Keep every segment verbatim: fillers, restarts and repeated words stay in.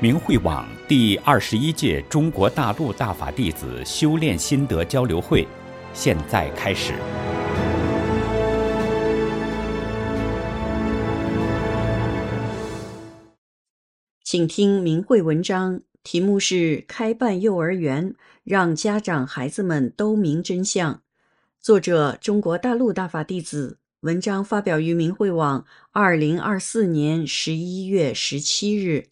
明慧网第二十一届中国大陆大法弟子修炼心得交流会现在开始。 请听明慧文章，题目是开办幼儿园，让家长孩子们都明真相。作者中国大陆大法弟子，文章发表于明慧网二零二四年十一月十七日。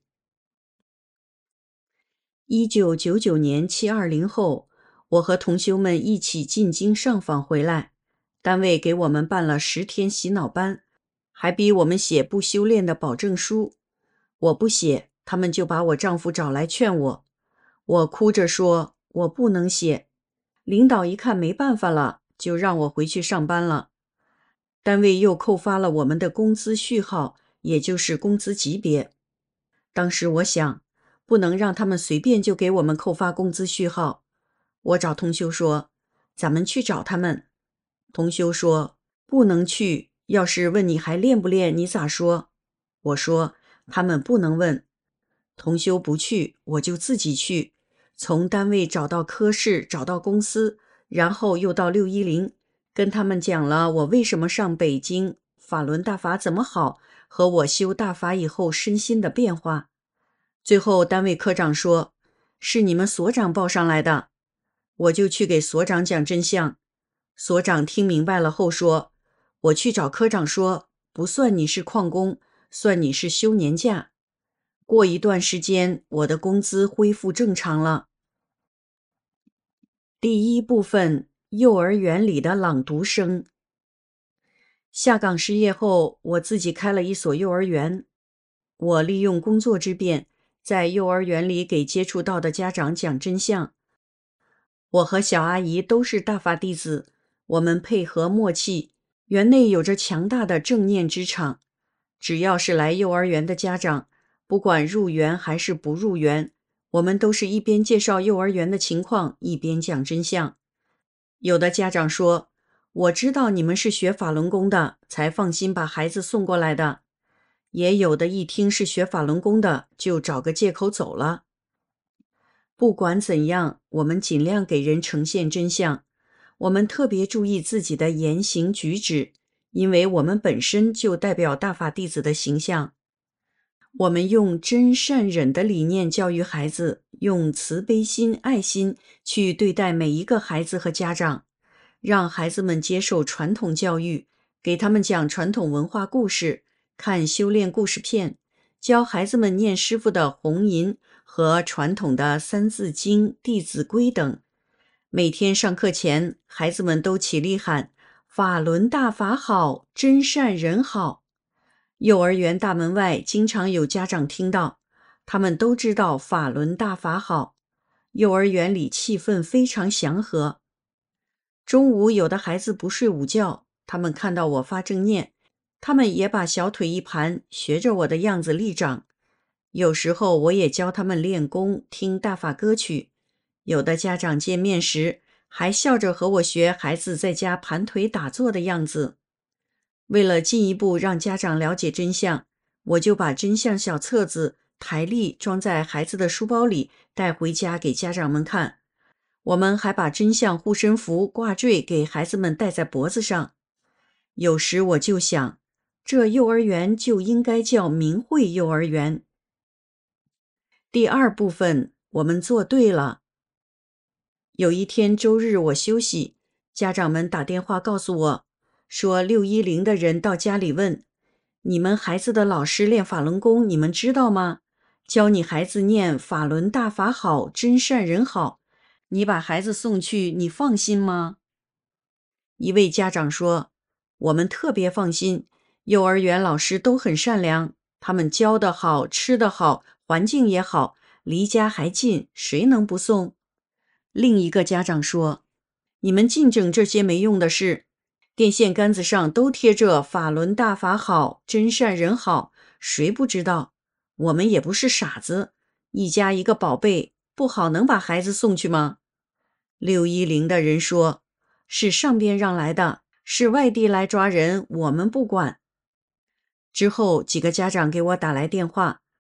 一九九九年七二零后，我和同修们一起进京上访回来，单位给我们办了十天洗脑班，还逼我们写不修炼的保证书。我不写，他们就把我丈夫找来劝我。我哭着说我不能写，领导一看没办法了，就让我回去上班了。单位又扣发了我们的工资序号，也就是工资级别。当时我想，不能让他们随便就给我们扣发工资序号。我找同修说，咱们去找他们。同修说，不能去，要是问你还练不练，你咋说？我说，他们不能问。同修不去，我就自己去，从单位找到科室，找到公司，然后又到六一零，跟他们讲了我为什么上北京，法轮大法怎么好，和我修大法以后身心的变化。最后单位科长说，是你们所长报上来的。我就去给所长讲真相。所长听明白了后说，我去找科长说，不算你是旷工，算你是休年假。过一段时间，我的工资恢复正常了。第一部分，幼儿园里的朗读声。下岗失业后，我自己开了一所幼儿园。我利用工作之便，在幼儿园里给接触到的家长讲真相。我和小阿姨都是大法弟子，我们配合默契，园内有着强大的正念之场。只要是来幼儿园的家长，不管入园还是不入园，我们都是一边介绍幼儿园的情况，一边讲真相。有的家长说，我知道你们是学法轮功的，才放心把孩子送过来的。也有的一听是学法轮功的，就找个借口走了。不管怎样，我们尽量给人呈现真相。我们特别注意自己的言行举止，因为我们本身就代表大法弟子的形象。我们用真善忍的理念教育孩子，用慈悲心、爱心去对待每一个孩子和家长，让孩子们接受传统教育，给他们讲传统文化故事，看修炼故事片，教孩子们念师父的红银和传统的三字经、弟子规等。每天上课前，孩子们都起立喊法轮大法好，真善人好。幼儿园大门外经常有家长听到，他们都知道法轮大法好。幼儿园里气氛非常祥和。中午有的孩子不睡午觉，他们看到我发正念，他们也把小腿一盘，学着我的样子立掌。有时候我也教他们练功，听大法歌曲。有的家长见面时，还笑着和我学孩子在家盘腿打坐的样子。为了进一步让家长了解真相，我就把真相小册子、台历装在孩子的书包里，带回家给家长们看。我们还把真相护身符、挂坠给孩子们戴在脖子上。有时我就想，这幼儿园就应该叫明慧幼儿园。第二部分，我们做对了。有一天周日我休息，家长们打电话告诉我，说六一零的人到家里问，你们孩子的老师练法轮功，你们知道吗？教你孩子念法轮大法好，真善人好，你把孩子送去，你放心吗？一位家长说，我们特别放心，幼儿园老师都很善良，他们教得好，吃得好，环境也好，离家还近，谁能不送？另一个家长说，你们净整这些没用的事，电线杆子上都贴着法轮大法好，真善人好，谁不知道？我们也不是傻子，一家一个宝贝，不好能把孩子送去吗？六一零的人说，是上边让来的，是外地来抓人，我们不管。之后几个家长给我打来电话，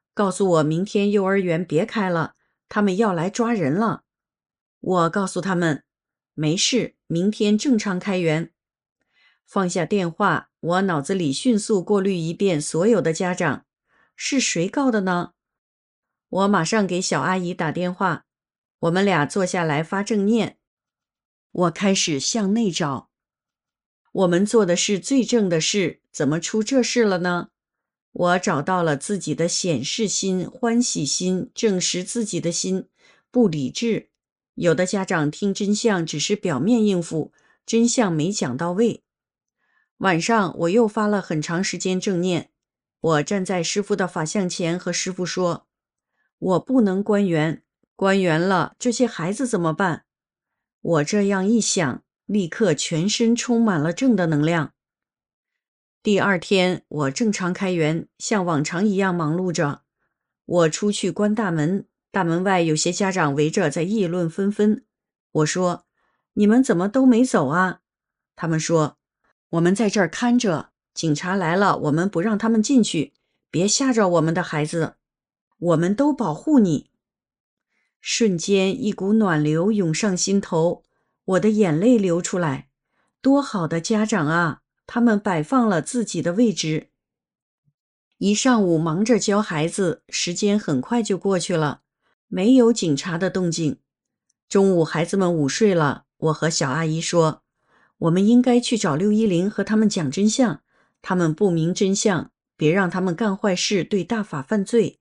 告诉我明天幼儿园别开了，他们要来抓人了。我告诉他们，没事，明天正常开园。放下电话，我脑子里迅速过滤一遍所有的家长，是谁告的呢？我马上给小阿姨打电话，我们俩坐下来发正念。我开始向内找，我们做的是最正的事，怎么出这事了呢？我找到了自己的显示心、欢喜心、证实自己的心，不理智。有的家长听真相只是表面应付，真相没讲到位。晚上我又发了很长时间正念，我站在师父的法像前和师父说，我不能关园，关园了，这些孩子怎么办？我这样一想，立刻全身充满了正的能量。第二天，我正常开园，像往常一样忙碌着。我出去关大门，大门外有些家长围着在议论纷纷。我说：“你们怎么都没走啊？”他们说：“我们在这儿看着，警察来了，我们不让他们进去，别吓着我们的孩子，我们都保护你。”瞬间，一股暖流涌上心头，我的眼泪流出来。多好的家长啊！他们摆放了自己的位置。一上午忙着教孩子，时间很快就过去了，没有警察的动静。中午孩子们午睡了，我和小阿姨说，我们应该去找六一零和他们讲真相，他们不明真相，别让他们干坏事，对大法犯罪。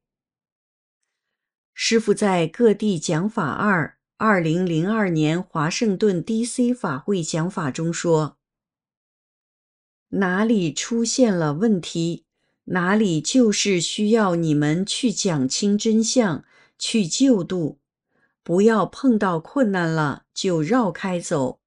师父在各地讲法二二零零二年华盛顿 D C 法会讲法中说，哪里出现了问题，哪里就是需要你们去讲清真相，去救度，不要碰到困难了就绕开走。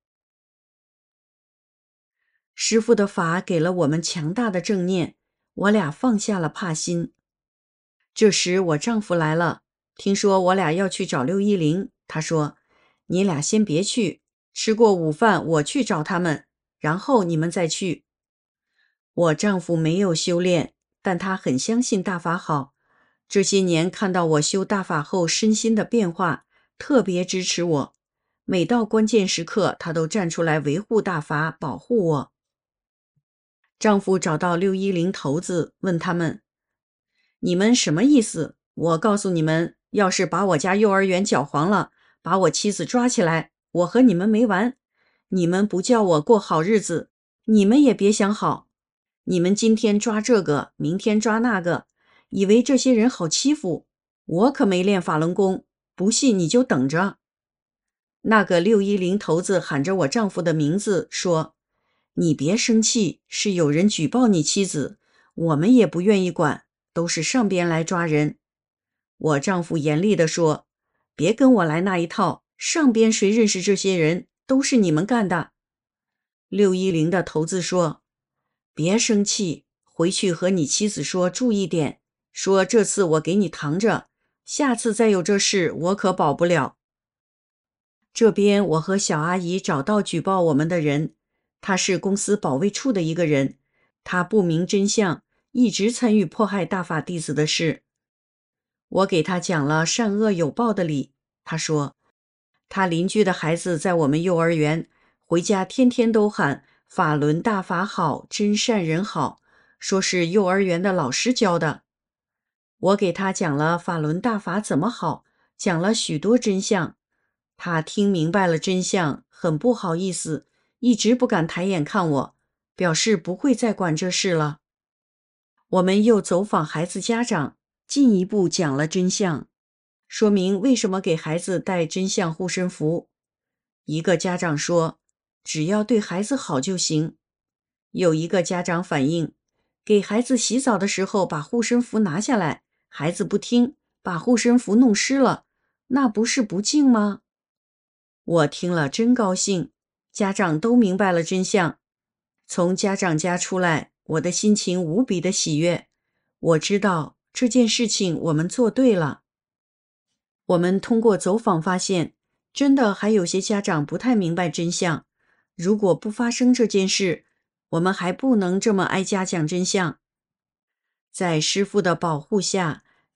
师父的法给了我们强大的正念，我俩放下了怕心。这时我丈夫来了，听说我俩要去找六一零，他说，你俩先别去，吃过午饭我去找他们，然后你们再去。我丈夫没有修炼，但他很相信大法好。这些年看到我修大法后身心的变化，特别支持我。每到关键时刻，他都站出来维护大法，保护我。丈夫找到六一零头子，问他们：“你们什么意思？我告诉你们，要是把我家幼儿园搅黄了，把我妻子抓起来，我和你们没完。你们不叫我过好日子，你们也别想好。你们今天抓这个，明天抓那个，以为这些人好欺负，我可没练法轮功，不信你就等着。”那个六一零头子喊着我丈夫的名字说，你别生气，是有人举报你妻子，我们也不愿意管，都是上边来抓人。我丈夫严厉地说，别跟我来那一套，上边谁认识这些人，都是你们干的。六一零的头子说，别生气，回去和你妻子说注意点，说这次我给你扛着，下次再有这事我可保不了。这边我和小阿姨找到举报我们的人，他是公司保卫处的一个人，他不明真相，一直参与迫害大法弟子的事。我给他讲了善恶有报的理，他说他邻居的孩子在我们幼儿园，回家天天都喊法轮大法好，真善人好，说是幼儿园的老师教的。我给他讲了法轮大法怎么好，讲了许多真相。他听明白了真相，很不好意思，一直不敢抬眼看我，表示不会再管这事了。我们又走访孩子家长，进一步讲了真相，说明为什么给孩子带真相护身符。一个家长说，只要对孩子好就行。有一个家长反映，给孩子洗澡的时候把护身符拿下来，孩子不听，把护身符弄湿了，那不是不敬吗？我听了真高兴，家长都明白了真相。从家长家出来，我的心情无比的喜悦。我知道这件事情我们做对了。我们通过走访发现，真的还有些家长不太明白真相。如果不发生这件事，我们还不能这么挨家讲真相。在师父的保护下，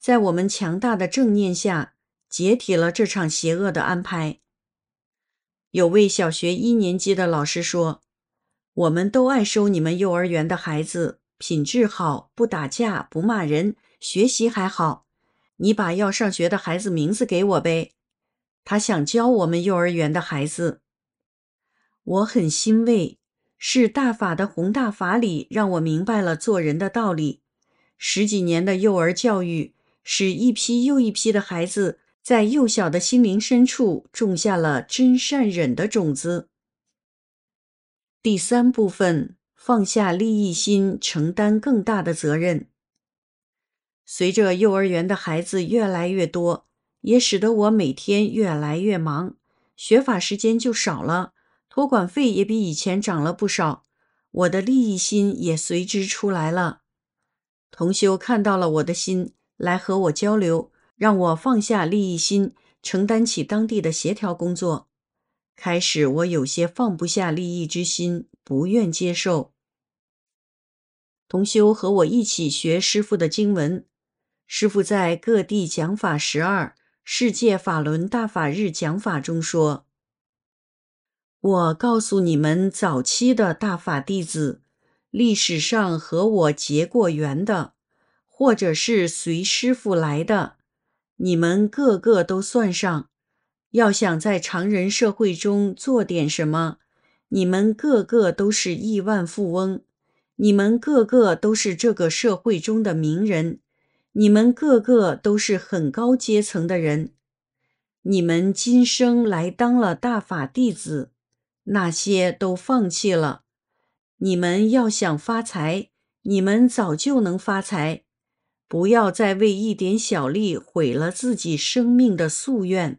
在我们强大的正念下，解体了这场邪恶的安排。有位小学一年级的老师说，我们都爱收你们幼儿园的孩子，品质好，不打架，不骂人，学习还好。你把要上学的孩子名字给我呗。他想教我们幼儿园的孩子。我很欣慰，是大法的宏大法理让我明白了做人的道理。十几年的幼儿教育，使一批又一批的孩子在幼小的心灵深处种下了真善忍的种子。第三部分，放下利益心，承担更大的责任。随着幼儿园的孩子越来越多，也使得我每天越来越忙，学法时间就少了，托管费也比以前涨了不少，我的利益心也随之出来了。同修看到了我的心，来和我交流，让我放下利益心，承担起当地的协调工作。开始我有些放不下利益之心，不愿接受。同修和我一起学师父的经文，师父在各地讲法十二世界法轮大法日讲法中说，我告诉你们早期的大法弟子，历史上和我结过缘的，或者是随师父来的，你们个个都算上。要想在常人社会中做点什么，你们个个都是亿万富翁，你们个个都是这个社会中的名人，你们个个都是很高阶层的人。你们今生来当了大法弟子，那些都放弃了。你们要想发财，你们早就能发财，不要再为一点小利毁了自己生命的夙愿。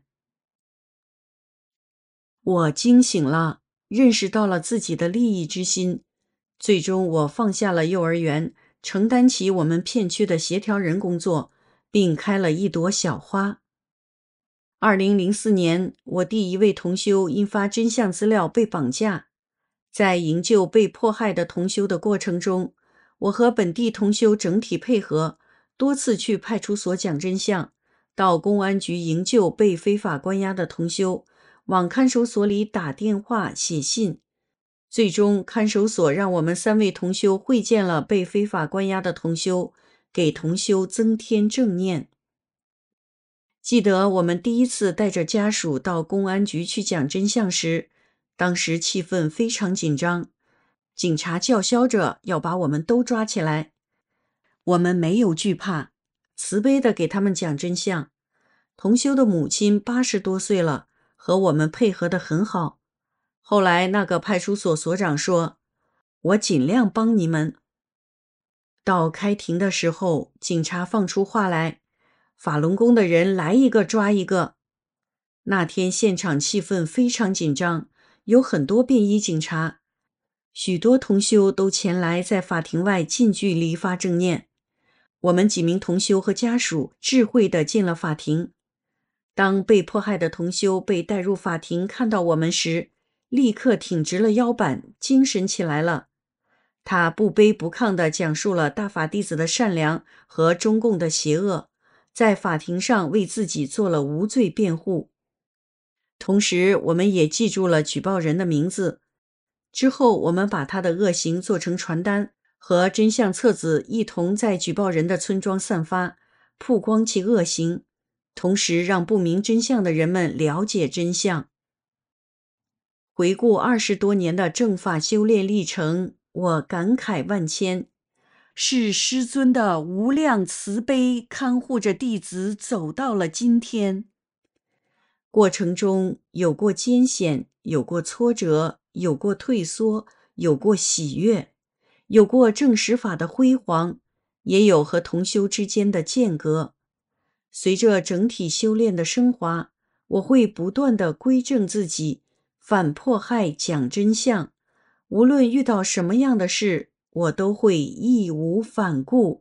我惊醒了，认识到了自己的利益之心，最终我放下了幼儿园，承担起我们片区的协调人工作，并开了一朵小花。二零零四年，我第一位同修因发真相资料被绑架，在营救被迫害的同修的过程中，我和本地同修整体配合，多次去派出所讲真相，到公安局营救被非法关押的同修，往看守所里打电话写信。最终看守所让我们三位同修会见了被非法关押的同修，给同修增添正念。记得我们第一次带着家属到公安局去讲真相时，当时气氛非常紧张，警察叫嚣着要把我们都抓起来。我们没有惧怕，慈悲地给他们讲真相。同修的母亲八十多岁了，和我们配合得很好。后来那个派出所所长说，我尽量帮你们。到开庭的时候，警察放出话来，法轮功的人来一个抓一个。那天现场气氛非常紧张，有很多便衣警察，许多同修都前来在法庭外近距离发正念。我们几名同修和家属智慧地进了法庭。当被迫害的同修被带入法庭看到我们时，立刻挺直了腰板，精神起来了。他不卑不亢地讲述了大法弟子的善良和中共的邪恶，在法庭上为自己做了无罪辩护。同时我们也记住了举报人的名字，之后我们把他的恶行做成传单，和真相册子一同在举报人的村庄散发，曝光其恶行，同时让不明真相的人们了解真相。回顾二十多年的正法修炼历程，我感慨万千，是师尊的无量慈悲看护着弟子走到了今天。过程中有过艰险，有过挫折，有过退缩，有过喜悦，有过正实法的辉煌，也有和同修之间的间隔。随着整体修炼的升华，我会不断地归正自己，反迫害讲真相，无论遇到什么样的事，我都会义无反顾。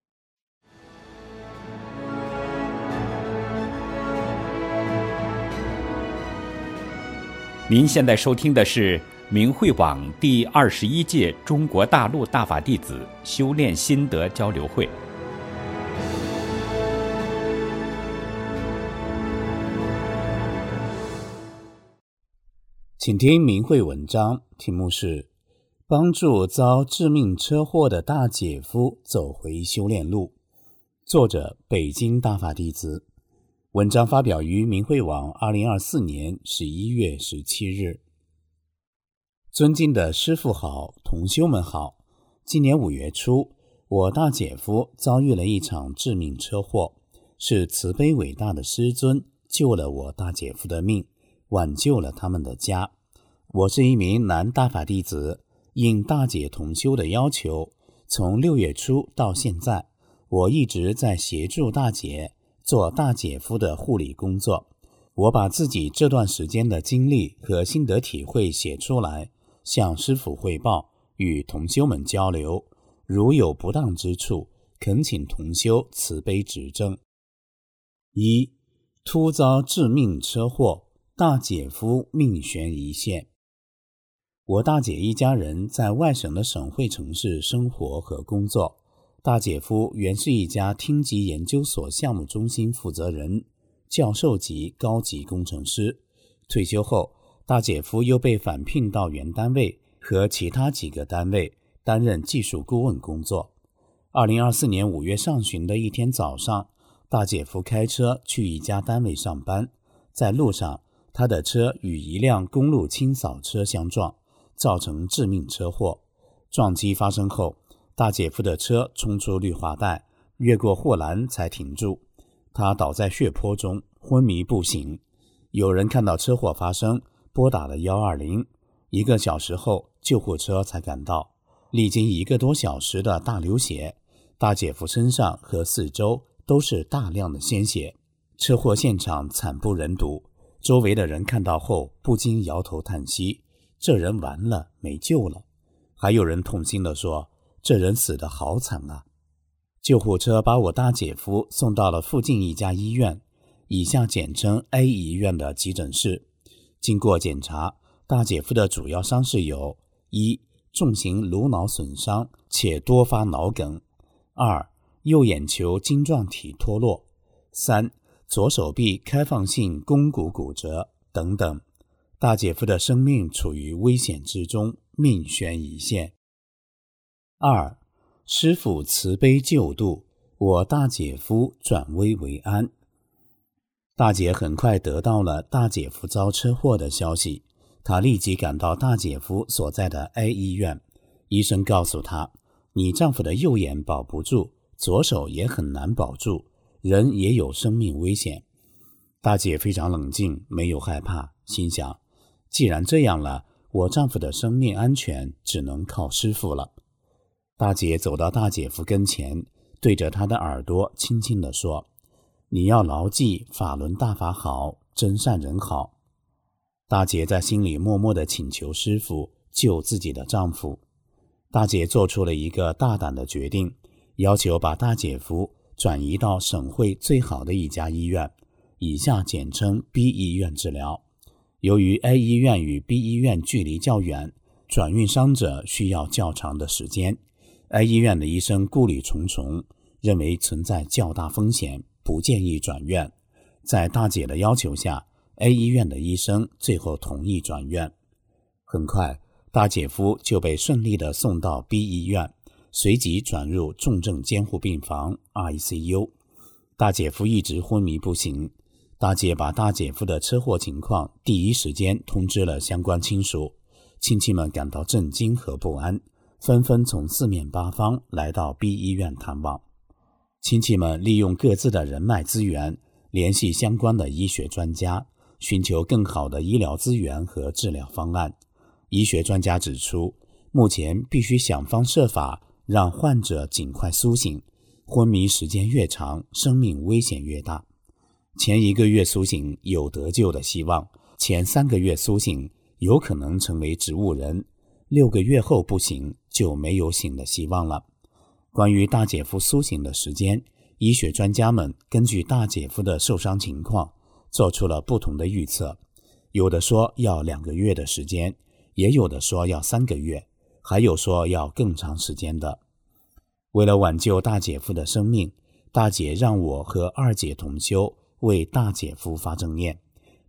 您现在收听的是明慧网第二十一届中国大陆大法弟子修炼心得交流会。 请听明慧文章，题目是帮助遭致命车祸的大姐夫走回修炼路，作者北京大法弟子。文章发表于明慧网二零二四年十一月十七日。尊敬的师父好，同修们好。今年五月初，我大姐夫遭遇了一场致命车祸，是慈悲伟大的师尊救了我大姐夫的命，挽救了他们的家。我是一名男大法弟子，应大姐同修的要求，从六月初到现在，我一直在协助大姐做大姐夫的护理工作。我把自己这段时间的经历和心得体会写出来，向师父汇报，与同修们交流，如有不当之处，恳请同修慈悲指正。一、突遭致命车祸，大姐夫命悬一线。我大姐一家人在外省的省会城市生活和工作，大姐夫原是一家厅级研究所项目中心负责人，教授级高级工程师。退休后，大姐夫又被返聘到原单位和其他几个单位担任技术顾问工作。二零二四年五月上旬的一天早上，大姐夫开车去一家单位上班，在路上，他的车与一辆公路清扫车相撞，造成致命车祸。撞击发生后，大姐夫的车冲出绿化带，越过护栏才停住，他倒在血泊中，昏迷不醒。有人看到车祸发生，拨打了一二零，一个小时后救护车才赶到。历经一个多小时的大流血，大姐夫身上和四周都是大量的鲜血，车祸现场惨不忍睹。周围的人看到后不禁摇头叹息，这人完了，没救了。还有人痛心地说，这人死得好惨啊。救护车把我大姐夫送到了附近一家医院，以下简称 A 医院的急诊室。经过检查，大姐夫的主要伤势有：一、重型颅脑损伤且多发脑梗；二、右眼球晶状体脱落；三、左手臂开放性肱骨骨折等等。大姐夫的生命处于危险之中，命悬一线。二、师父慈悲救度，我大姐夫转危为安。大姐很快得到了大姐夫遭车祸的消息，她立即赶到大姐夫所在的 A 医院。医生告诉她，你丈夫的右眼保不住，左手也很难保住，人也有生命危险。大姐非常冷静，没有害怕，心想，既然这样了，我丈夫的生命安全只能靠师父了。大姐走到大姐夫跟前，对着他的耳朵轻轻地说，你要牢记法轮大法好，真善人好。大姐在心里默默地请求师父救自己的丈夫。大姐做出了一个大胆的决定，要求把大姐夫转移到省会最好的一家医院，以下简称 B 医院治疗。由于 A 医院与 B 医院距离较远，转运伤者需要较长的时间。A 医院的医生顾虑重重，认为存在较大风险，不建议转院。在大姐的要求下， A 医院的医生最后同意转院。很快，大姐夫就被顺利地送到 B 医院，随即转入重症监护病房 I C U。 大姐夫一直昏迷不醒。大姐把大姐夫的车祸情况第一时间通知了相关亲属，亲戚们感到震惊和不安，纷纷从四面八方来到 B 医院探望。亲戚们利用各自的人脉资源，联系相关的医学专家，寻求更好的医疗资源和治疗方案。医学专家指出，目前必须想方设法让患者尽快苏醒，昏迷时间越长，生命危险越大。前一个月苏醒有得救的希望，前三个月苏醒有可能成为植物人，六个月后不醒就没有醒的希望了。关于大姐夫苏醒的时间，医学专家们根据大姐夫的受伤情况做出了不同的预测，有的说要两个月的时间，也有的说要三个月，还有说要更长时间的。为了挽救大姐夫的生命，大姐让我和二姐同修为大姐夫发正念，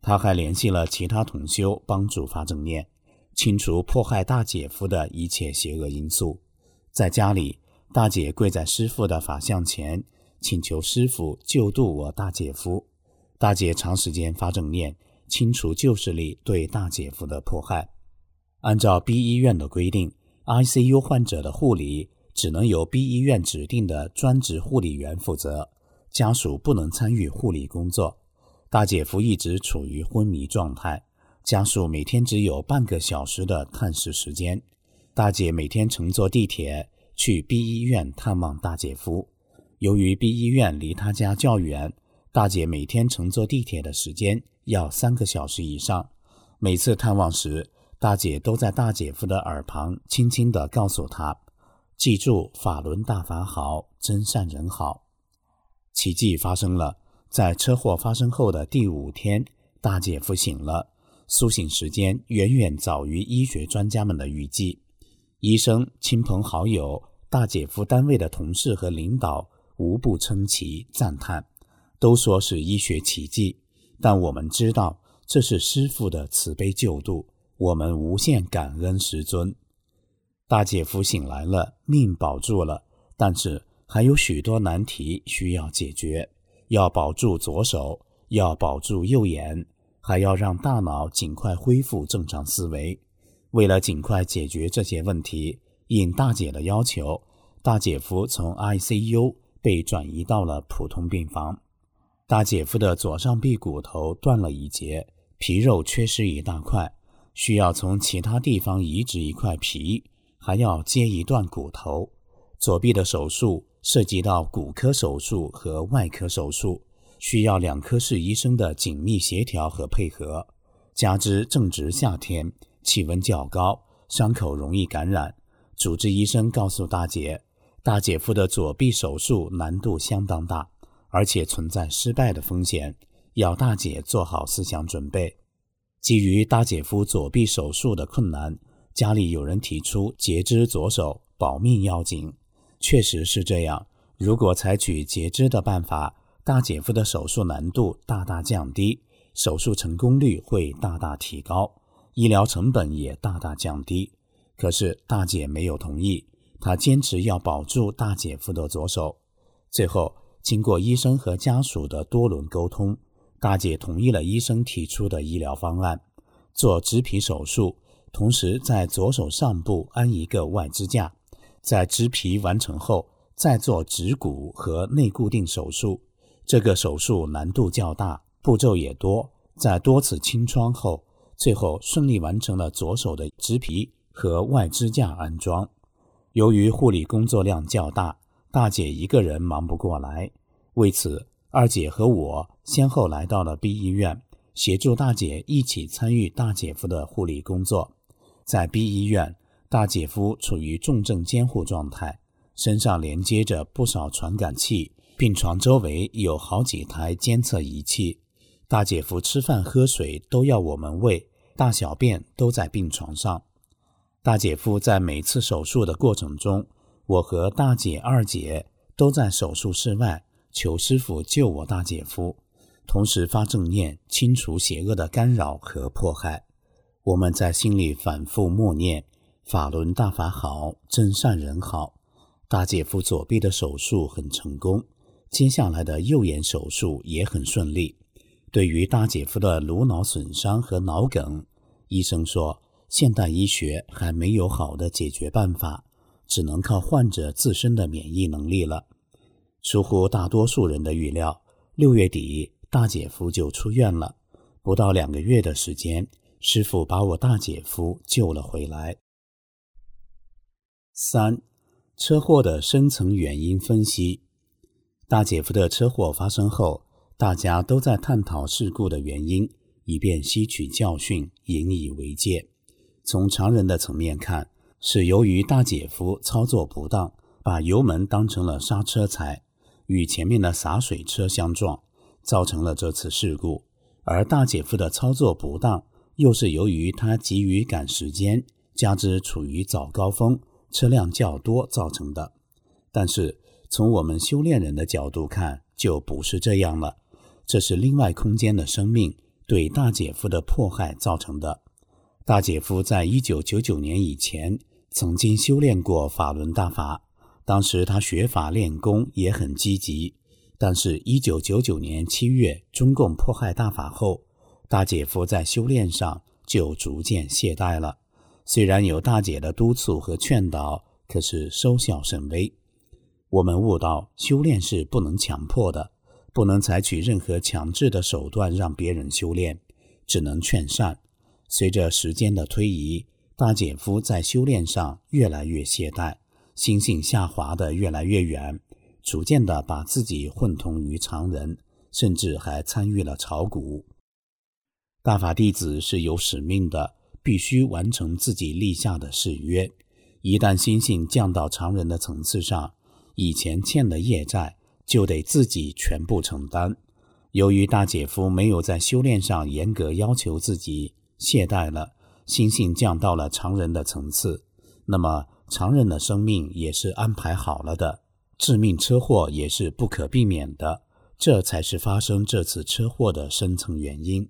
他还联系了其他同修帮助发正念，清除迫害大姐夫的一切邪恶因素。在家里，大姐跪在师父的法像前，请求师父救度我大姐夫。大姐长时间发正念，清除旧势力对大姐夫的迫害。按照 B 医院的规定， I C U 患者的护理只能由 B 医院指定的专职护理员负责，家属不能参与护理工作。大姐夫一直处于昏迷状态，家属每天只有半个小时的探视时间。大姐每天乘坐地铁去 B 医院探望大姐夫。由于 B 医院离他家较远，大姐每天乘坐地铁的时间要三个小时以上。每次探望时，大姐都在大姐夫的耳旁轻轻地告诉他，记住法轮大法好，真善人好。奇迹发生了，在车祸发生后的第五天，大姐夫醒了，苏醒时间远远早于医学专家们的预计。医生、亲朋好友、大姐夫单位的同事和领导无不称奇赞叹，都说是医学奇迹。但我们知道这是师父的慈悲救度，我们无限感恩师尊。大姐夫醒来了，命保住了，但是还有许多难题需要解决，要保住左手，要保住右眼，还要让大脑尽快恢复正常思维。为了尽快解决这些问题，应大姐的要求，大姐夫从 I C U 被转移到了普通病房。大姐夫的左上臂骨头断了一截，皮肉缺失一大块，需要从其他地方移植一块皮，还要接一段骨头。左臂的手术涉及到骨科手术和外科手术，需要两科室医生的紧密协调和配合。加之正值夏天，气温较高，伤口容易感染。主治医生告诉大姐，大姐夫的左臂手术难度相当大，而且存在失败的风险，要大姐做好思想准备。基于大姐夫左臂手术的困难，家里有人提出截肢左手，保命要紧。确实是这样，如果采取截肢的办法，大姐夫的手术难度大大降低，手术成功率会大大提高，医疗成本也大大降低。可是大姐没有同意，她坚持要保住大姐夫的左手。最后经过医生和家属的多轮沟通，大姐同意了医生提出的医疗方案，做植皮手术，同时在左手上部安一个外支架。在植皮完成后，再做植骨和内固定手术。这个手术难度较大，步骤也多，在多次清创后，最后顺利完成了左手的植皮和外支架安装。由于护理工作量较大，大姐一个人忙不过来，为此二姐和我先后来到了 B 医院，协助大姐一起参与大姐夫的护理工作。在 B 医院，大姐夫处于重症监护状态，身上连接着不少传感器，病床周围有好几台监测仪器。大姐夫吃饭喝水都要我们喂，大小便都在病床上。大姐夫在每次手术的过程中，我和大姐、二姐都在手术室外求师父救我大姐夫，同时发正念，清除邪恶的干扰和迫害。我们在心里反复默念，法轮大法好，真善人好。大姐夫左臂的手术很成功，接下来的右眼手术也很顺利。对于大姐夫的颅脑损伤和脑梗，医生说现代医学还没有好的解决办法，只能靠患者自身的免疫能力了。出乎大多数人的预料，六月底大姐夫就出院了。不到两个月的时间，师父把我大姐夫救了回来。三、车祸的深层原因分析。大姐夫的车祸发生后，大家都在探讨事故的原因，以便吸取教训，引以为戒。从常人的层面看，是由于大姐夫操作不当，把油门当成了刹车踩，与前面的洒水车相撞，造成了这次事故。而大姐夫的操作不当，又是由于他急于赶时间，加之处于早高峰，车辆较多造成的。但是从我们修炼人的角度看，就不是这样了。这是另外空间的生命， 对大姐夫的迫害造成的。大姐夫在一九九九年以前曾经修炼过法轮大法，当时他学法练功也很积极，但是一九九九年七月中共迫害大法后，大姐夫在修炼上就逐渐懈怠了。虽然有大姐的督促和劝导，可是收效甚微。我们悟到修炼是不能强迫的，不能采取任何强制的手段让别人修炼，只能劝善。随着时间的推移，大姐夫在修炼上越来越懈怠，心性下滑得越来越远，逐渐地把自己混同于常人，甚至还参与了炒股。大法弟子是有使命的，必须完成自己立下的誓约。一旦心性降到常人的层次上，以前欠的业债就得自己全部承担。由于大姐夫没有在修炼上严格要求自己，懈怠了，心性降到了常人的层次，那么常人的生命也是安排好了的，致命车祸也是不可避免的，这才是发生这次车祸的深层原因。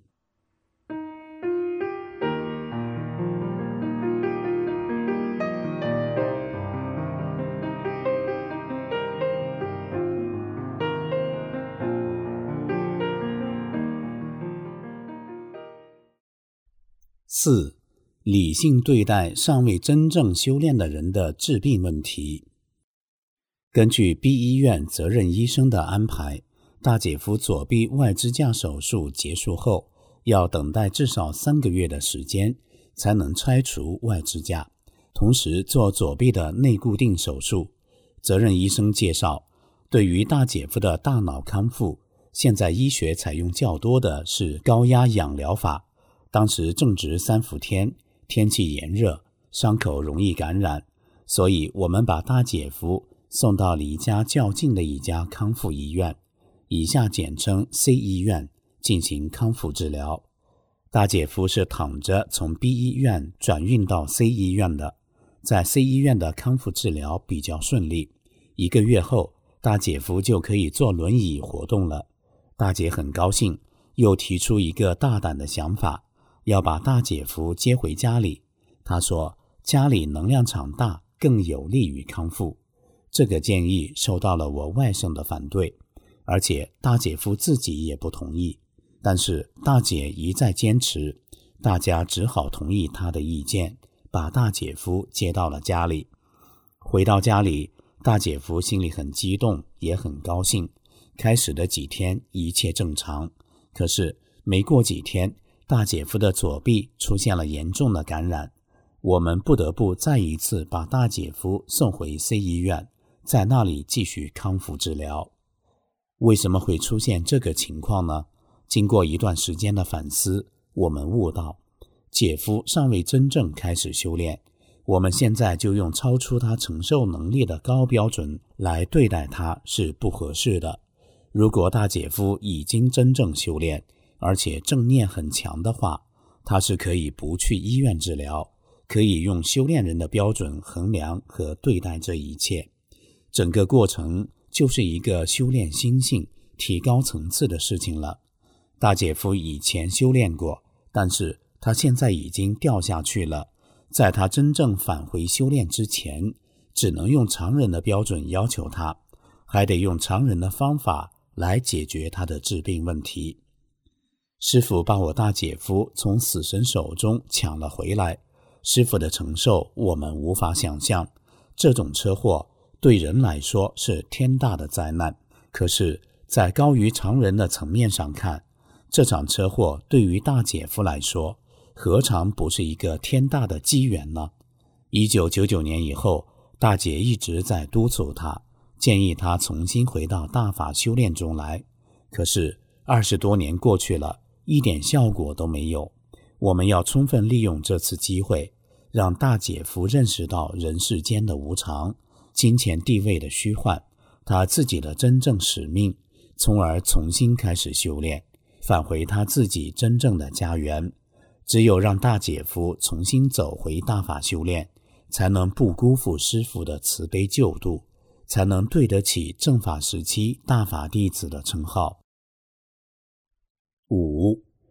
四、理性对待尚未真正修炼的人的治病问题。根据 B 医院责任医生的安排，大姐夫左臂外支架手术结束后，要等待至少三个月的时间才能拆除外支架，同时做左臂的内固定手术。责任医生介绍，对于大姐夫的大脑康复，现在医学采用较多的是高压氧疗法。当时正值三伏天，天气炎热，伤口容易感染，所以我们把大姐夫送到离家较近的一家康复医院，以下简称 C 医院，进行康复治疗。大姐夫是躺着从 B 医院转运到 C 医院的，在 C 医院的康复治疗比较顺利，一个月后，大姐夫就可以坐轮椅活动了。大姐很高兴，又提出一个大胆的想法，要把大姐夫接回家里。他说，家里能量场大，更有利于康复。这个建议受到了我外甥的反对，而且大姐夫自己也不同意。但是大姐一再坚持，大家只好同意她的意见，把大姐夫接到了家里。回到家里，大姐夫心里很激动，也很高兴。开始的几天一切正常，可是没过几天，大姐夫的左臂出现了严重的感染，我们不得不再一次把大姐夫送回 C 医院，在那里继续康复治疗。为什么会出现这个情况呢？经过一段时间的反思，我们悟到，姐夫尚未真正开始修炼，我们现在就用超出他承受能力的高标准来对待他是不合适的。如果大姐夫已经真正修炼，而且正念很强的话，他是可以不去医院治疗，可以用修炼人的标准衡量和对待这一切。整个过程就是一个修炼心性、提高层次的事情了。大姐夫以前修炼过，但是他现在已经掉下去了。在他真正返回修炼之前，只能用常人的标准要求他，还得用常人的方法来解决他的治病问题。师父把我大姐夫从死神手中抢了回来，师父的承受我们无法想象。这种车祸对人来说是天大的灾难，可是在高于常人的层面上看，这场车祸对于大姐夫来说，何尝不是一个天大的机缘呢？一九九九年以后，大姐一直在督促他，建议他重新回到大法修炼中来。可是二十多年过去了，一点效果都没有。我们要充分利用这次机会，让大姐夫认识到人世间的无常，金钱地位的虚幻，他自己的真正使命，从而重新开始修炼，返回他自己真正的家园。只有让大姐夫重新走回大法修炼，才能不辜负师父的慈悲救度，才能对得起正法时期大法弟子的称号。五、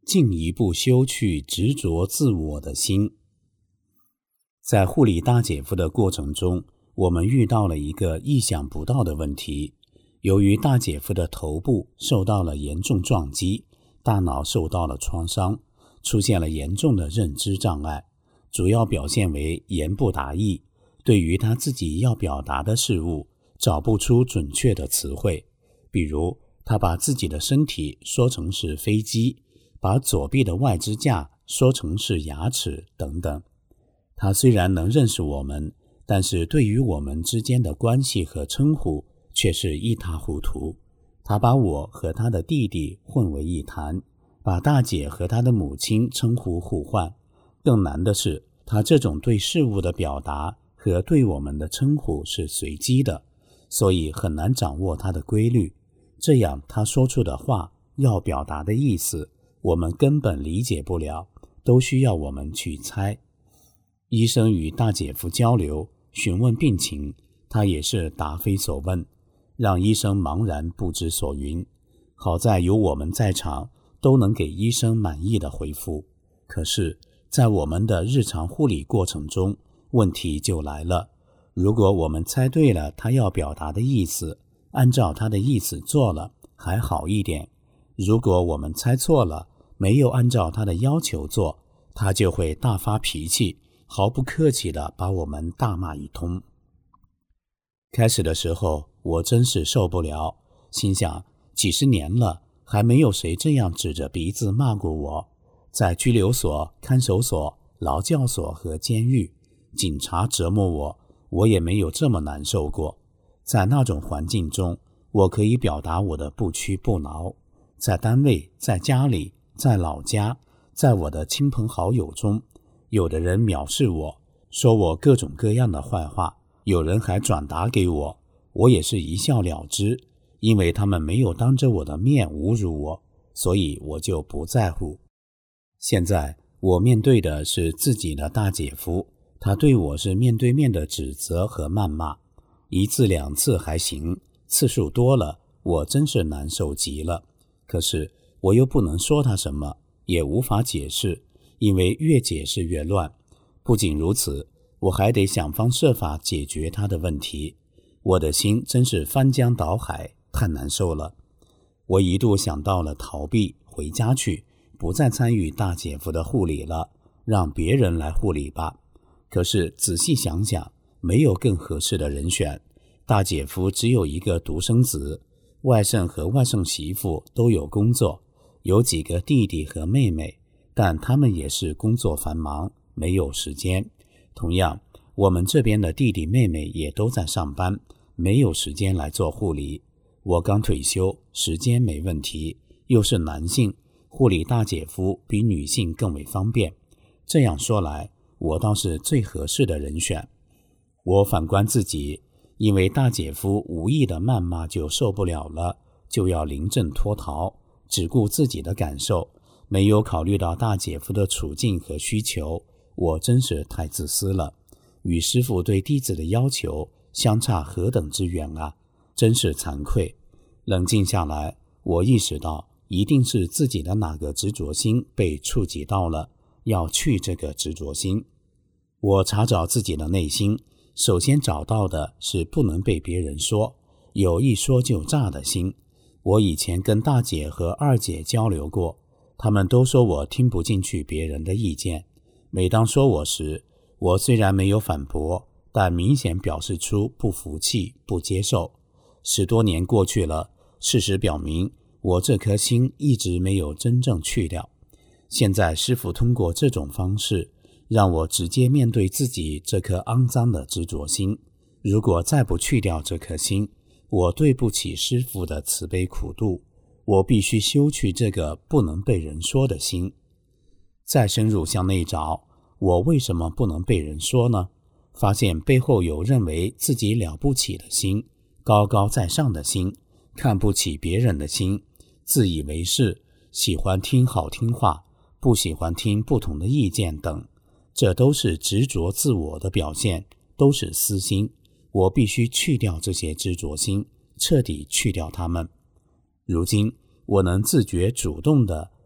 进一步修去执着自我的心。在护理大姐夫的过程中，我们遇到了一个意想不到的问题。由于大姐夫的头部受到了严重撞击，大脑受到了创伤，出现了严重的认知障碍，主要表现为言不达意，对于他自己要表达的事物找不出准确的词汇。比如他把自己的身体说成是飞机，把左臂的外支架说成是牙齿等等。他虽然能认识我们，但是对于我们之间的关系和称呼却是一塌糊涂。他把我和他的弟弟混为一谈，把大姐和他的母亲称呼互换。更难的是，他这种对事物的表达和对我们的称呼是随机的，所以很难掌握他的规律。这样他说出的话要表达的意思，我们根本理解不了，都需要我们去猜。医生与大姐夫交流，询问病情，他也是答非所问，让医生茫然不知所云。好在有我们在场，都能给医生满意的回复。可是在我们的日常护理过程中，问题就来了。如果我们猜对了他要表达的意思，按照他的意思做了，还好一点。如果我们猜错了，没有按照他的要求做，他就会大发脾气，毫不客气地把我们大骂一通。开始的时候我真是受不了，心想几十年了，还没有谁这样指着鼻子骂过我。在拘留所、看守所、劳教所和监狱，警察折磨我，我也没有这么难受过。在那种环境中，我可以表达我的不屈不挠。在单位，在家里，在老家，在我的亲朋好友中，有的人藐视我，说我各种各样的坏话，有人还转达给我，我也是一笑了之，因为他们没有当着我的面侮辱我，所以我就不在乎。现在我面对的是自己的大姐夫，他对我是面对面的指责和谩骂，一次两次还行，次数多了，我真是难受极了。可是我又不能说他什么，也无法解释，因为越解释越乱。不仅如此，我还得想方设法解决他的问题。我的心真是翻江倒海，太难受了。我一度想到了逃避，回家去，不再参与大姐夫的护理了，让别人来护理吧。可是仔细想想，没有更合适的人选。大姐夫只有一个独生子，外甥和外甥媳妇都有工作，有几个弟弟和妹妹，但他们也是工作繁忙，没有时间。同样，我们这边的弟弟妹妹也都在上班，没有时间来做护理。我刚退休，时间没问题，又是男性，护理大姐夫比女性更为方便。这样说来，我倒是最合适的人选。我反观自己，因为大姐夫无意的谩骂就受不了了，就要临阵脱逃，只顾自己的感受，没有考虑到大姐夫的处境和需求，我真是太自私了。与师父对弟子的要求相差何等之远啊，真是惭愧。冷静下来，我意识到一定是自己的哪个执着心被触及到了，要去这个执着心。我查找自己的内心，首先找到的是不能被别人说，有一说就炸的心。我以前跟大姐和二姐交流过，他们都说我听不进去别人的意见。每当说我时，我虽然没有反驳，但明显表示出不服气、不接受。十多年过去了，事实表明，我这颗心一直没有真正去掉。现在师父通过这种方式，让我直接面对自己这颗肮脏的执着心。如果再不去掉这颗心，我对不起师父的慈悲苦度，我必须修去这个不能被人说的心。再深入向内找，我为什么不能被人说呢？发现背后有认为自己了不起的心，高高在上的心，看不起别人的心，自以为是，喜欢听好听话，不喜欢听不同的意见等，这都是执着自我的表现，都是私心。我必须去掉这些执着心，彻底去掉它们。如今我能自觉主动地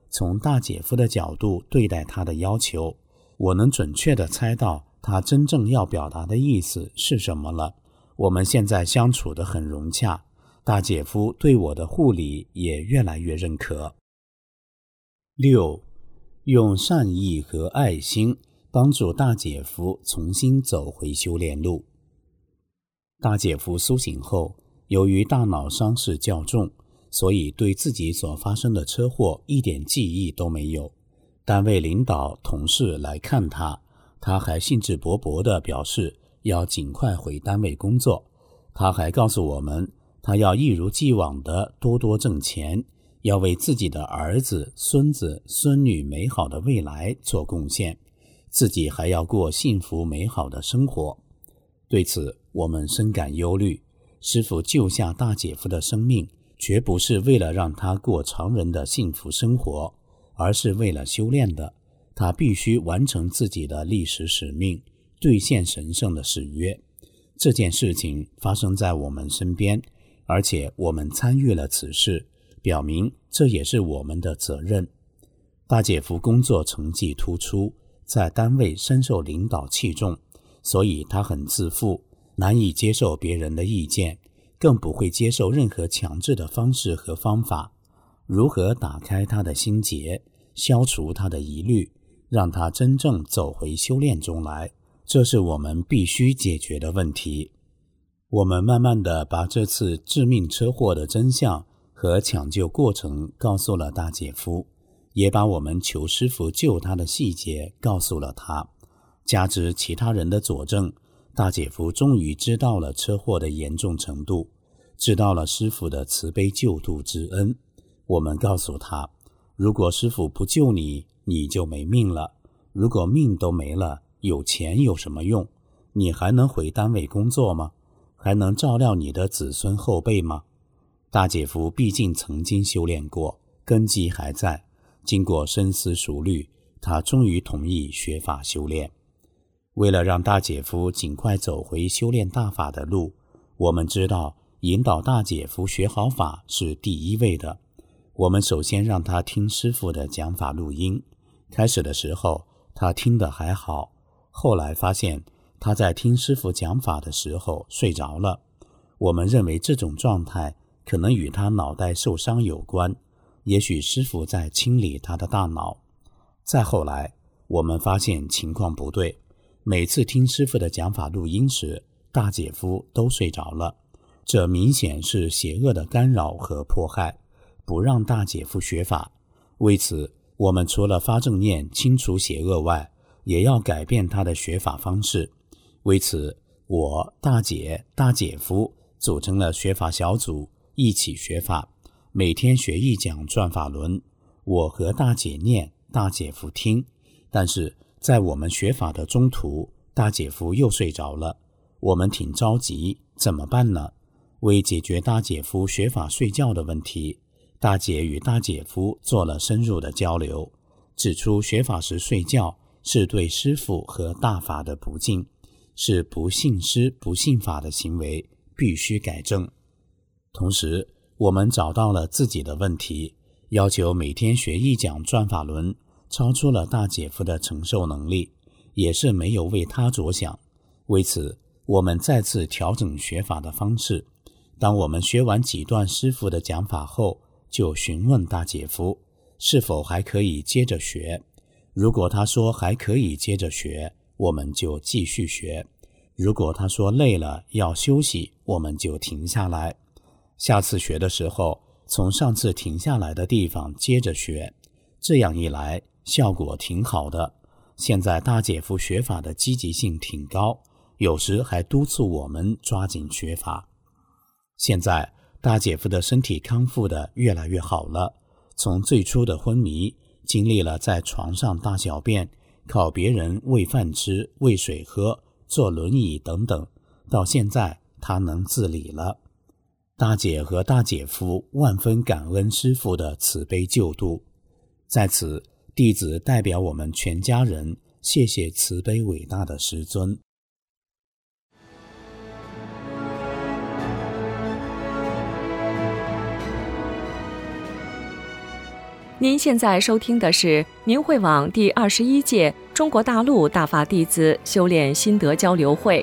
从大姐夫的角度对待他的要求，我能准确地猜到他真正要表达的意思是什么了。我们现在相处得很融洽，大姐夫对我的护理也越来越认可。六，用善意和爱心帮助大姐夫重新走回修炼路。大姐夫苏醒后，由于大脑伤势较重，所以对自己所发生的车祸一点记忆都没有。单位领导同事来看他，他还兴致勃勃地表示要尽快回单位工作。他还告诉我们，他要一如既往地多多挣钱，要为自己的儿子、孙子、孙女美好的未来做贡献，自己还要过幸福美好的生活。对此，我们深感忧虑。师父救下大姐夫的生命，绝不是为了让他过常人的幸福生活，而是为了修炼的。他必须完成自己的历史使命，兑现神圣的誓约。这件事情发生在我们身边，而且我们参与了此事，表明这也是我们的责任。大姐夫工作成绩突出，在单位深受领导器重，所以他很自负，难以接受别人的意见，更不会接受任何强制的方式和方法。如何打开他的心结，消除他的疑虑，让他真正走回修炼中来，这是我们必须解决的问题。我们慢慢地把这次致命车祸的真相和抢救过程告诉了大姐夫，也把我们求师父救他的细节告诉了他。加之其他人的佐证，大姐夫终于知道了车祸的严重程度，知道了师父的慈悲救度之恩。我们告诉他，如果师父不救你，你就没命了。如果命都没了，有钱有什么用？你还能回单位工作吗？还能照料你的子孙后辈吗？大姐夫毕竟曾经修炼过，根基还在。经过深思熟虑，他终于同意学法修炼。为了让大姐夫尽快走回修炼大法的路，我们知道引导大姐夫学好法是第一位的。我们首先让他听师父的讲法录音。开始的时候他听得还好，后来发现他在听师父讲法的时候睡着了。我们认为这种状态可能与他脑袋受伤有关，也许师父在清理他的大脑。再后来我们发现情况不对，每次听师父的讲法录音时，大姐夫都睡着了，这明显是邪恶的干扰和迫害，不让大姐夫学法。为此，我们除了发正念清除邪恶外，也要改变他的学法方式。为此，我、大姐、大姐夫组成了学法小组，一起学法，每天学一讲转法轮。我和大姐念，大姐夫听。但是在我们学法的中途，大姐夫又睡着了，我们挺着急，怎么办呢？为解决大姐夫学法睡觉的问题，大姐与大姐夫做了深入的交流，指出学法时睡觉是对师父和大法的不敬，是不信师不信法的行为，必须改正。同时，我们找到了自己的问题，要求每天学一讲转法轮，超出了大姐夫的承受能力，也是没有为他着想。为此，我们再次调整学法的方式。当我们学完几段师父的讲法后，就询问大姐夫是否还可以接着学。如果他说还可以接着学，我们就继续学；如果他说累了要休息，我们就停下来。下次学的时候，从上次停下来的地方接着学。这样一来，效果挺好的。现在大姐夫学法的积极性挺高，有时还督促我们抓紧学法。现在大姐夫的身体康复得越来越好了，从最初的昏迷，经历了在床上大小便，靠别人喂饭吃、喂水喝、坐轮椅等等，到现在他能自理了。大姐和大姐夫万分感恩师父的慈悲救度，在此弟子代表我们全家人谢谢慈悲伟大的师尊。 您现在收听的是明慧网第二十一届中国大陆大法弟子修炼心得交流会。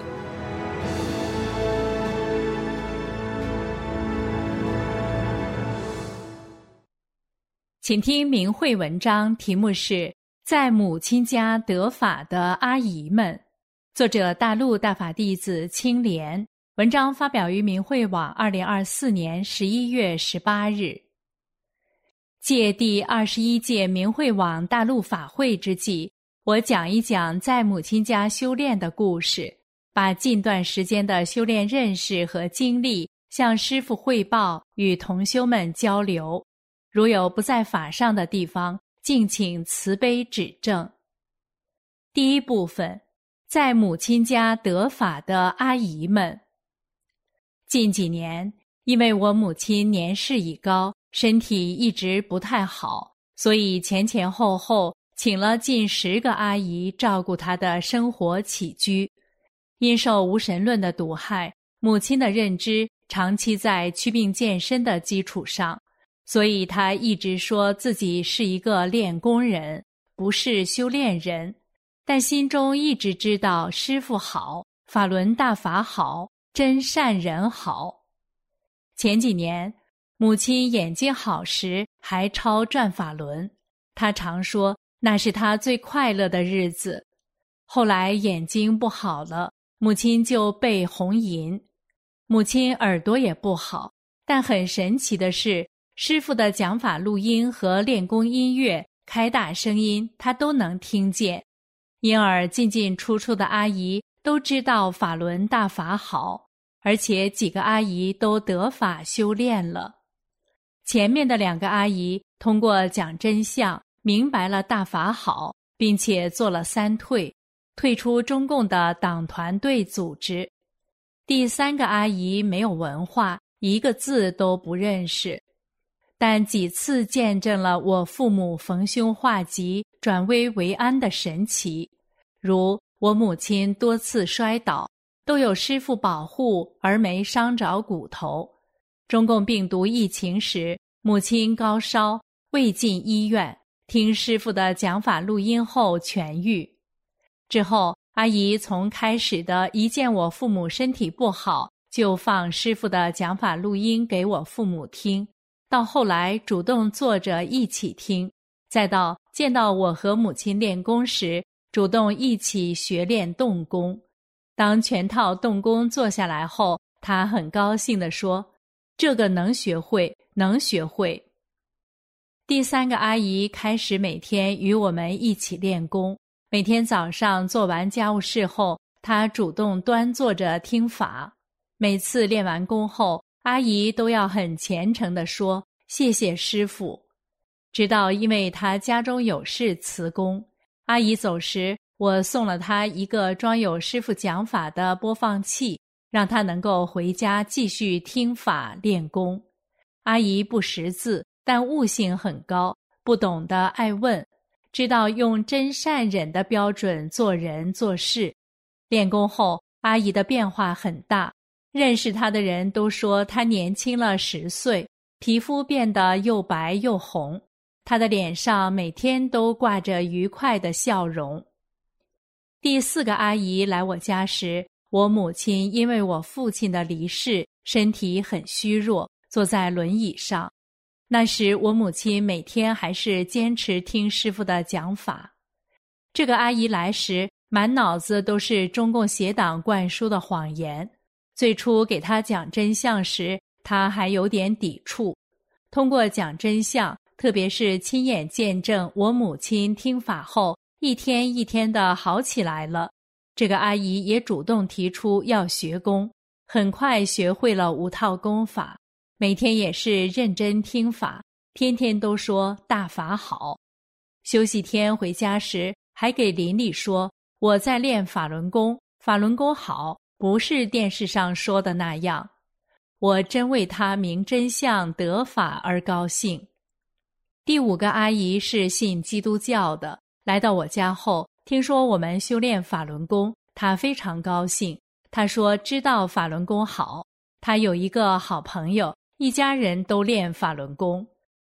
请听明慧文章，题目是在母亲家得法的阿姨们，作者大陆大法弟子青莲，文章发表于明慧网二零二四年十一月十八日。借第二十一届明慧网大陆法会之际，我讲一讲在母亲家修炼的故事，把近段时间的修炼认识和经历向师父汇报，与同修们交流。如有不在法上的地方，敬请慈悲指正。第一部分，在母亲家得法的阿姨们。近几年，因为我母亲年事已高，身体一直不太好，所以前前后后请了近十个阿姨照顾她的生活起居。因受无神论的毒害，母亲的认知长期在祛病健身的基础上，所以她一直说自己是一个练功人，不是修炼人，但心中一直知道师父好，法轮大法好，真善人好。前几年母亲眼睛好时还抄转法轮，她常说那是她最快乐的日子。后来眼睛不好了，母亲就被红淫。母亲耳朵也不好，但很神奇的是，师父的讲法录音和练功音乐开大声音，她都能听见。因而进进出出的阿姨都知道法轮大法好，而且几个阿姨都得法修炼了。前面的两个阿姨通过讲真相明白了大法好，并且做了三退，退出中共的党团队组织。第三个阿姨没有文化，一个字都不认识，但几次见证了我父母逢凶化吉，转危为安的神奇，如我母亲多次摔倒，都有师父保护而没伤着骨头。中共病毒疫情时，母亲高烧，未进医院，听师父的讲法录音后痊愈。之后，阿姨从开始的一见我父母身体不好，就放师父的讲法录音给我父母听，到后来主动坐着一起听，再到见到我和母亲练功时，主动一起学练动功。当全套动功做下来后，她很高兴地说，这个能学会，能学会。第三个阿姨开始每天与我们一起练功，每天早上做完家务事后，她主动端坐着听法。每次练完功后，阿姨都要很虔诚地说谢谢师父。直到因为她家中有事辞工，阿姨走时，我送了她一个装有师父讲法的播放器，让她能够回家继续听法练功。阿姨不识字，但悟性很高，不懂得爱问，知道用真善忍的标准做人做事。练功后，阿姨的变化很大，认识她的人都说她年轻了十岁，皮肤变得又白又红，她的脸上每天都挂着愉快的笑容。第四个阿姨来我家时，我母亲因为我父亲的离世，身体很虚弱，坐在轮椅上。那时我母亲每天还是坚持听师父的讲法。这个阿姨来时，满脑子都是中共邪党灌输的谎言。最初给她讲真相时，她还有点抵触。通过讲真相，特别是亲眼见证我母亲听法后，一天一天的好起来了。这个阿姨也主动提出要学功，很快学会了五套功法，每天也是认真听法，天天都说大法好。休息天回家时，还给邻里说，我在练法轮功，法轮功好，不是电视上说的那样。我真为她明真相得法而高兴。第五个阿姨是信基督教的，来到我家后，听说我们修炼法轮功，她非常高兴。她说知道法轮功好，她有一个好朋友，一家人都练法轮功。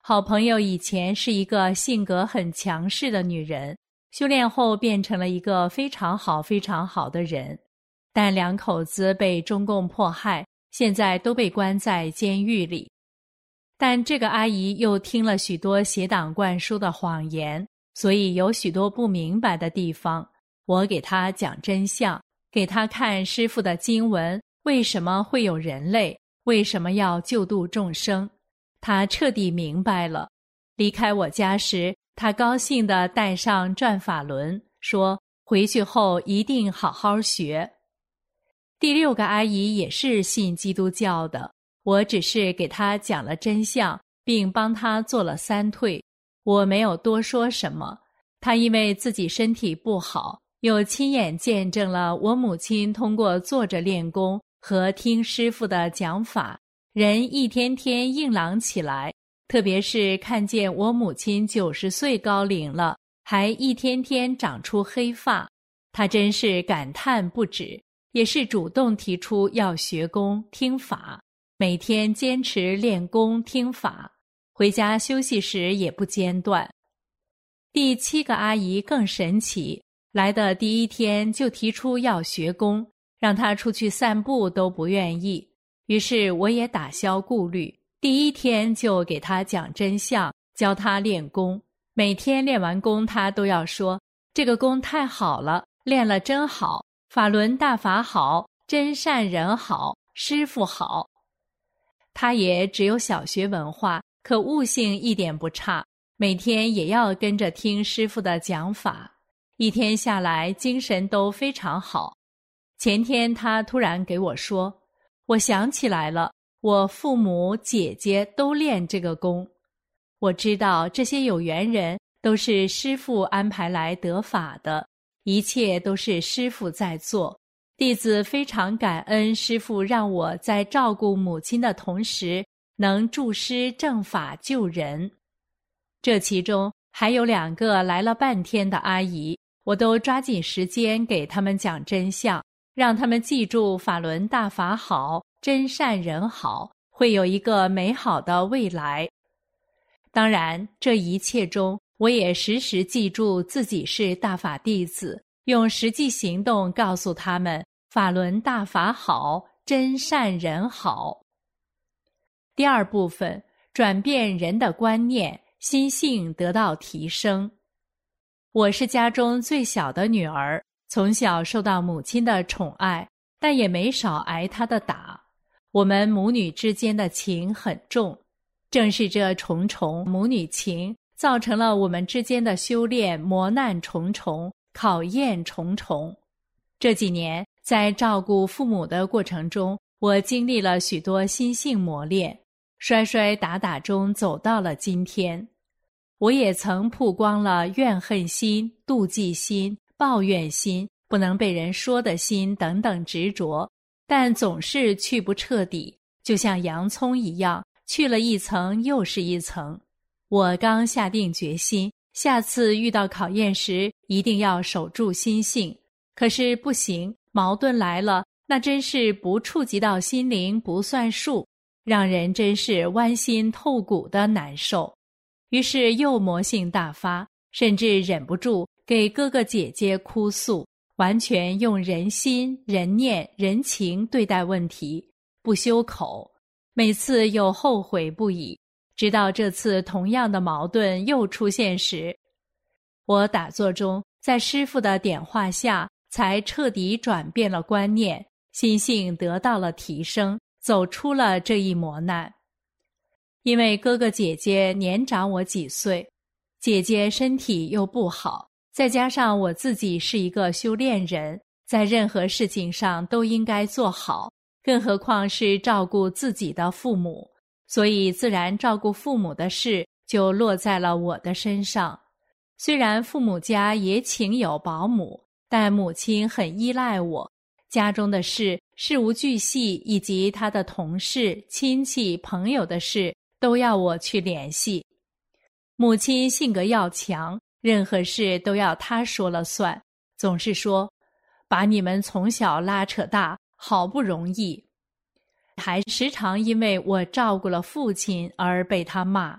好朋友以前是一个性格很强势的女人，修炼后变成了一个非常好非常好的人，但两口子被中共迫害，现在都被关在监狱里。但这个阿姨又听了许多邪党灌输的谎言，所以有许多不明白的地方。我给她讲真相，给她看师父的经文，为什么会有人类，为什么要救度众生。她彻底明白了。离开我家时，她高兴地带上转法轮，说回去后一定好好学。第六个阿姨也是信基督教的，我只是给她讲了真相，并帮她做了三退，我没有多说什么。她因为自己身体不好，又亲眼见证了我母亲通过坐着练功和听师父的讲法，人一天天硬朗起来，特别是看见我母亲九十岁高龄了，还一天天长出黑发，她真是感叹不止，也是主动提出要学功听法，每天坚持练功听法，回家休息时也不间断。第七个阿姨更神奇，来的第一天就提出要学功，让她出去散步都不愿意。于是我也打消顾虑，第一天就给她讲真相，教她练功。每天练完功，她都要说，这个功太好了，练了真好，法轮大法好，真善人好，师父好。她也只有小学文化，可悟性一点不差，每天也要跟着听师父的讲法，一天下来精神都非常好。前天她突然给我说，我想起来了，我父母姐姐都练这个功。我知道这些有缘人都是师父安排来得法的，一切都是师父在做。弟子非常感恩师父让我在照顾母亲的同时，能助师正法救人。这其中还有两个来了半天的阿姨，我都抓紧时间给他们讲真相，让他们记住法轮大法好，真善人好，会有一个美好的未来。当然，这一切中，我也时时记住自己是大法弟子，用实际行动告诉他们，法轮大法好，真善人好。第二部分，转变人的观念，心性得到提升。我是家中最小的女儿，从小受到母亲的宠爱，但也没少挨她的打。我们母女之间的情很重，正是这重重母女情，造成了我们之间的修炼磨难重重，考验重重。这几年，在照顾父母的过程中，我经历了许多心性磨练，摔摔打打中走到了今天。我也曾曝光了怨恨心、妒忌心、抱怨心、不能被人说的心等等执着，但总是去不彻底，就像洋葱一样，去了一层又是一层。我刚下定决心，下次遇到考验时一定要守住心性，可是不行，矛盾来了，那真是不触及到心灵不算数，让人真是剜心透骨的难受。于是又魔性大发，甚至忍不住给哥哥姐姐哭诉，完全用人心、人念、人情对待问题，不修口。每次又后悔不已，直到这次同样的矛盾又出现时，我打坐中，在师父的点化下，才彻底转变了观念，心性得到了提升，走出了这一磨难。因为哥哥姐姐年长我几岁，姐姐身体又不好，再加上我自己是一个修炼人，在任何事情上都应该做好，更何况是照顾自己的父母，所以自然照顾父母的事就落在了我的身上。虽然父母家也请有保姆，但母亲很依赖我，家中的事、事无巨细以及他的同事、亲戚、朋友的事都要我去联系。母亲性格要强，任何事都要她说了算，总是说把你们从小拉扯大，好不容易。还时常因为我照顾了父亲而被他骂，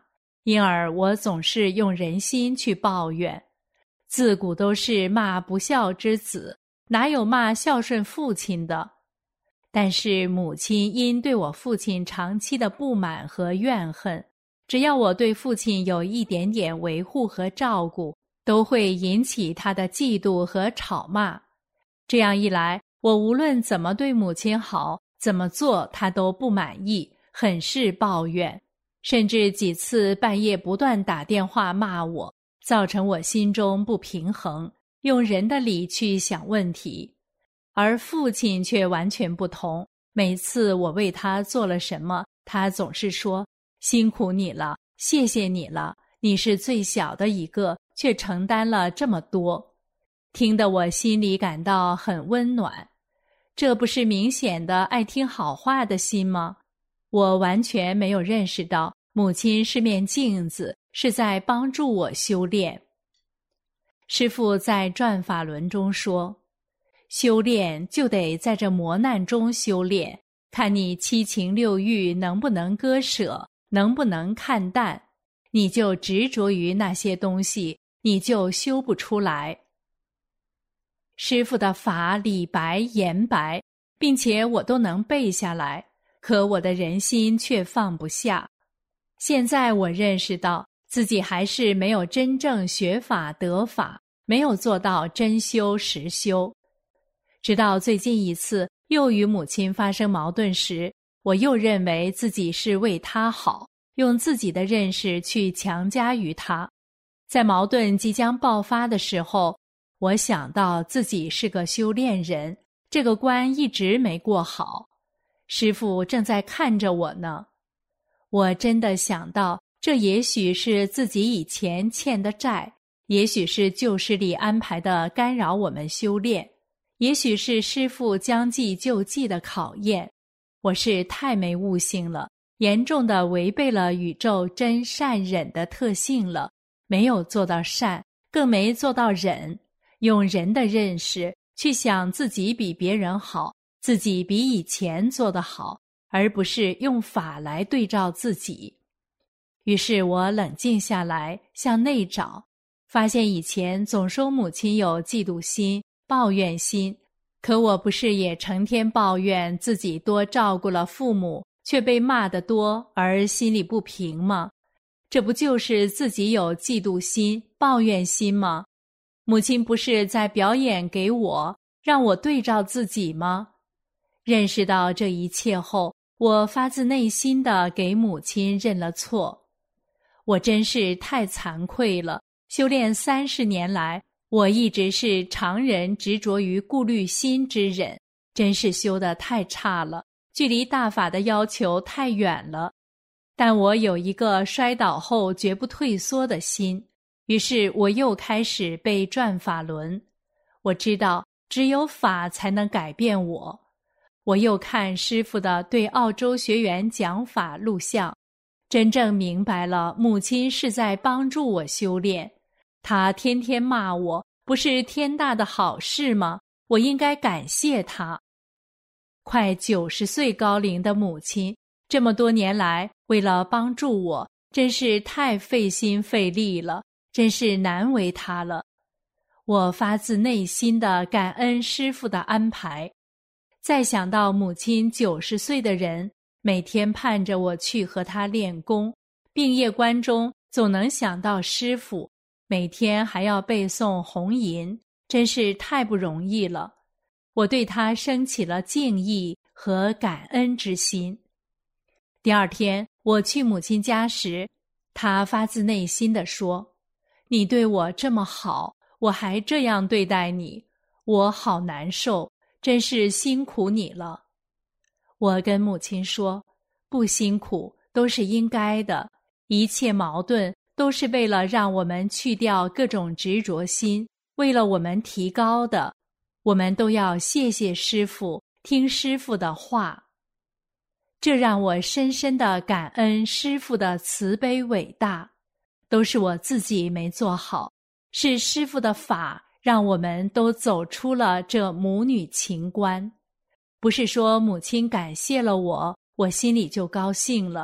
因而我总是用人心去抱怨。自古都是骂不孝之子，哪有骂孝顺父亲的？但是母亲因对我父亲长期的不满和怨恨，只要我对父亲有一点点维护和照顾，都会引起他的嫉妒和吵骂。这样一来，我无论怎么对母亲好，怎么做他都不满意，很是抱怨，甚至几次半夜不断打电话骂我，造成我心中不平衡，用人的理去想问题。而父亲却完全不同，每次我为他做了什么，他总是说：辛苦你了，谢谢你了，你是最小的一个，却承担了这么多。听得我心里感到很温暖。这不是明显的爱听好话的心吗？我完全没有认识到母亲是面镜子，是在帮助我修炼。师父在转法轮中说，修炼就得在这磨难中修炼，看你七情六欲能不能割舍，能不能看淡。你就执着于那些东西，你就修不出来。师父的法理白言白，并且我都能背下来，可我的人心却放不下。现在我认识到自己还是没有真正学法得法，没有做到真修实修。直到最近一次又与母亲发生矛盾时，我又认为自己是为她好，用自己的认识去强加于她。在矛盾即将爆发的时候，我想到自己是个修炼人，这个关一直没过好，师父正在看着我呢。我真的想到，这也许是自己以前欠的债，也许是旧势力安排的干扰我们修炼，也许是师父将计就计的考验。我是太没悟性了，严重的违背了宇宙真善忍的特性了，没有做到善，更没做到忍。用人的认识去想自己比别人好，自己比以前做得好，而不是用法来对照自己。于是我冷静下来，向内找，发现以前总说母亲有嫉妒心、抱怨心，可我不是也成天抱怨自己多照顾了父母，却被骂得多而心里不平吗？这不就是自己有嫉妒心、抱怨心吗？母亲不是在表演给我，让我对照自己吗？认识到这一切后，我发自内心地给母亲认了错。我真是太惭愧了，修炼三十年来，我一直是常人执着于顾虑心之人，真是修得太差了，距离大法的要求太远了。但我有一个摔倒后绝不退缩的心，于是我又开始背转法轮。我知道只有法才能改变我。我又看师父的对澳洲学员讲法录像，真正明白了母亲是在帮助我修炼。她天天骂我，不是天大的好事吗？我应该感谢她。快九十岁高龄的母亲，这么多年来为了帮助我，真是太费心费力了，真是难为她了。我发自内心的感恩师父的安排。再想到母亲九十岁的人，每天盼着我去和她练功，病业关中总能想到师父，每天还要背诵红吟，真是太不容易了。我对他升起了敬意和感恩之心。第二天我去母亲家时，她发自内心地说，你对我这么好，我还这样对待你，我好难受，真是辛苦你了。我跟母亲说，不辛苦，都是应该的，一切矛盾都是为了让我们去掉各种执着心，为了我们提高的，我们都要谢谢师父，听师父的话。这让我深深地感恩师父的慈悲伟大，都是我自己没做好，是师父的法让我们都走出了这母女情关。不是说母亲感谢了我，我心里就高兴了，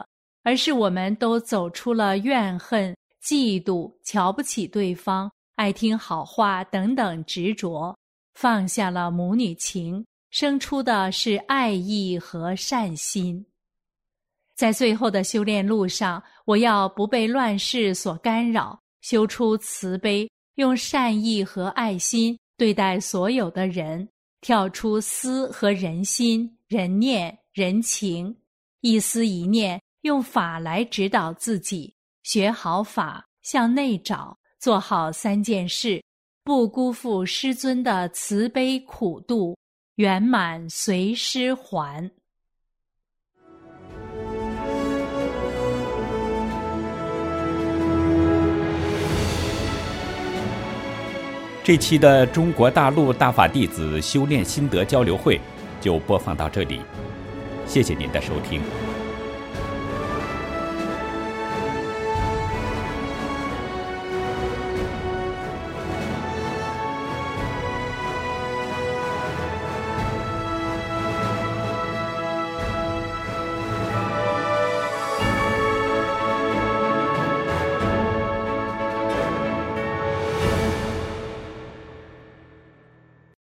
而是我们都走出了怨恨、嫉妒、瞧不起对方、爱听好话等等执着，放下了母女情，生出的是爱意和善心。在最后的修炼路上，我要不被乱世所干扰，修出慈悲，用善意和爱心对待所有的人，跳出私和人心、人念、人情，一思一念用法来指导自己，学好法，向内找，做好三件事，不辜负师尊的慈悲苦度，圆满随师还。 这期的中国大陆大法弟子修炼心得交流会就播放到这里，谢谢您的收听。